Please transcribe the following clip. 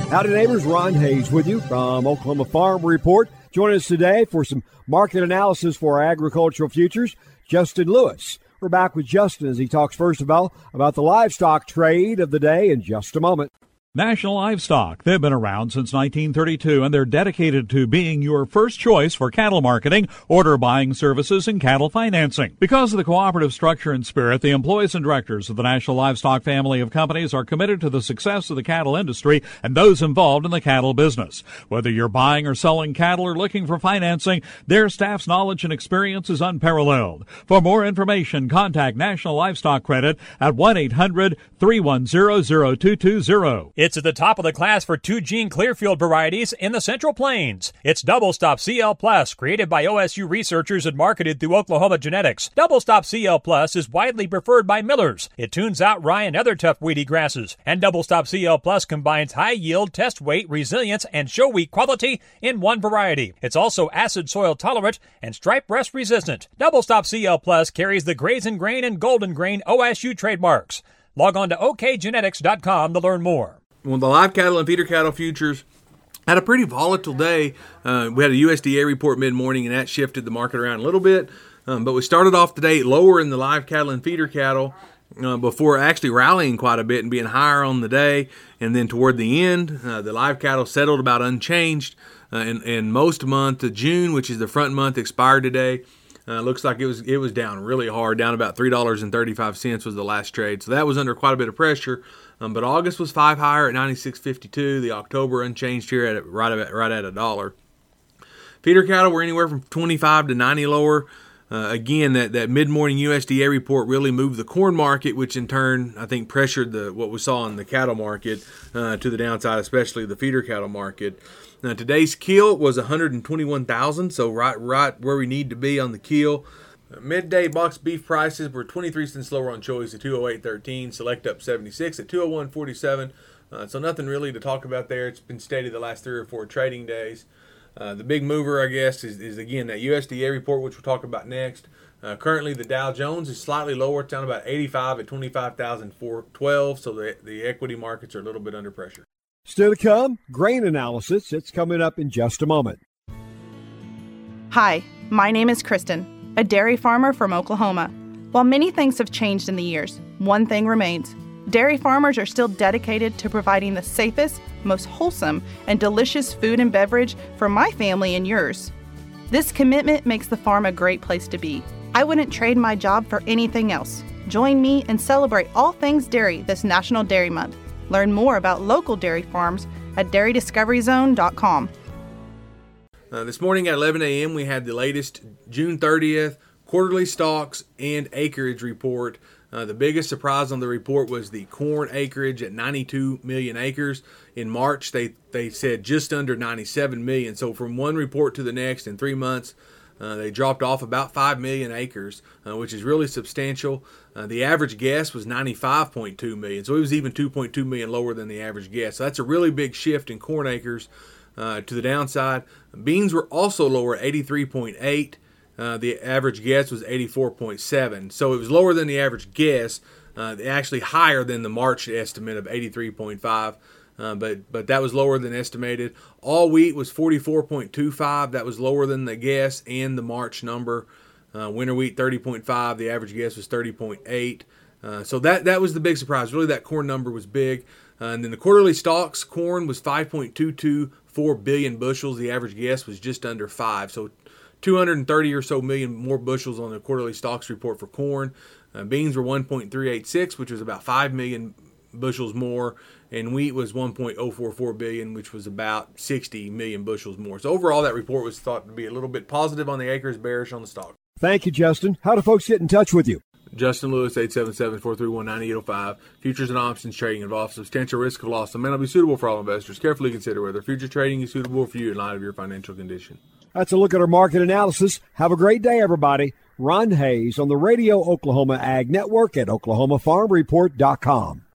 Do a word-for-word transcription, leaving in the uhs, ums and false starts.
Howdy neighbors, Ron Hayes with you from Oklahoma Farm Report. Join us today for some market analysis for our agricultural futures, Justin Lewis. We're back with Justin as he talks first of all about the livestock trade of the day in just a moment. National Livestock. They've been around since nineteen thirty-two, and they're dedicated to being your first choice for cattle marketing, order buying services, and cattle financing. Because of the cooperative structure and spirit, the employees and directors of the National Livestock family of companies are committed to the success of the cattle industry and those involved in the cattle business. Whether you're buying or selling cattle or looking for financing, their staff's knowledge and experience is unparalleled. For more information, contact National Livestock Credit at one eight hundred, three one zero, zero two two zero. It's at the top of the class for two-gene Clearfield varieties in the Central Plains. It's Double Stop C L Plus, created by O S U researchers and marketed through Oklahoma Genetics. Double Stop C L Plus is widely preferred by millers. It tunes out rye and other tough weedy grasses. And Double Stop C L Plus combines high yield, test weight, resilience, and show wheat quality in one variety. It's also acid soil tolerant and stripe rust resistant. Double Stop C L Plus carries the Grazen Grain and Golden Grain O S U trademarks. Log on to O K genetics dot com to learn more. Well, the live cattle and feeder cattle futures had a pretty volatile day. Uh, we had a U S D A report mid-morning, and that shifted the market around a little bit. Um, but we started off the day lower in the live cattle and feeder cattle uh, before actually rallying quite a bit and being higher on the day. And then toward the end, uh, the live cattle settled about unchanged. Uh, and, and most month of June, which is the front month, expired today. Uh, looks like it was it was down really hard, down about three dollars and thirty-five cents was the last trade. So that was under quite a bit of pressure. Um, but August was five higher at ninety-six fifty-two. The October unchanged here at right at right at a dollar. Feeder cattle were anywhere from twenty-five to ninety lower. Uh, again, that, that mid-morning U S D A report really moved the corn market, which in turn I think pressured the what we saw in the cattle market uh, to the downside, especially the feeder cattle market. Now today's kill was one hundred twenty-one thousand, so right right where we need to be on the kill. Midday box beef prices were twenty-three cents lower on choice at two oh eight thirteen. Select up seventy-six at two oh one forty-seven. Uh, so nothing really to talk about there. It's been steady the last three or four trading days. Uh, the big mover, I guess, is, is again that U S D A report, which we'll talk about next. Uh, currently, the Dow Jones is slightly lower. It's down about eighty-five at twenty-five thousand four hundred twelve. So the, the equity markets are a little bit under pressure. Still to come, grain analysis. It's coming up in just a moment. Hi, my name is Kristen, a dairy farmer from Oklahoma. While many things have changed in the years, one thing remains. Dairy farmers are still dedicated to providing the safest, most wholesome, and delicious food and beverage for my family and yours. This commitment makes the farm a great place to be. I wouldn't trade my job for anything else. Join me and celebrate all things dairy this National Dairy Month. Learn more about local dairy farms at dairy discovery zone dot com. Uh, this morning at eleven a.m. we had the latest June thirtieth quarterly stocks and acreage report. Uh, the biggest surprise on the report was the corn acreage at ninety-two million acres. In March, they, they said just under ninety-seven million. So from one report to the next in three months, uh, they dropped off about five million acres, uh, which is really substantial. Uh, the average guess was ninety-five point two million. So it was even two point two million lower than the average guess. So that's a really big shift in corn acres uh, to the downside. Beans were also lower at eighty-three point eight. Uh, the average guess was eighty-four point seven. So it was lower than the average guess, uh, actually higher than the March estimate of eighty-three point five, uh, but but that was lower than estimated. All wheat was forty-four point two five. That was lower than the guess and the March number. Uh, winter wheat thirty point five. The average guess was thirty point eight. Uh, so that, that was the big surprise. Really, that corn number was big. Uh, and then the quarterly stocks, corn was five point two two four billion bushels. The average guess was just under five. So two hundred thirty or so million more bushels on the quarterly stocks report for corn. Uh, beans were one point three eight six, which was about five million bushels more, and wheat was one point oh four four billion, which was about sixty million bushels more. So overall, that report was thought to be a little bit positive on the acres, bearish on the stock. Thank you, Justin. How do folks get in touch with you? Justin Lewis, eight seven seven, four three one, nine eight zero five. Futures and options trading involves substantial risk of loss and may not be suitable for all investors. Carefully consider whether future trading is suitable for you in light of your financial condition. That's a look at our market analysis. Have a great day, everybody. Ron Hayes on the Radio Oklahoma Ag Network at oklahoma farm report dot com.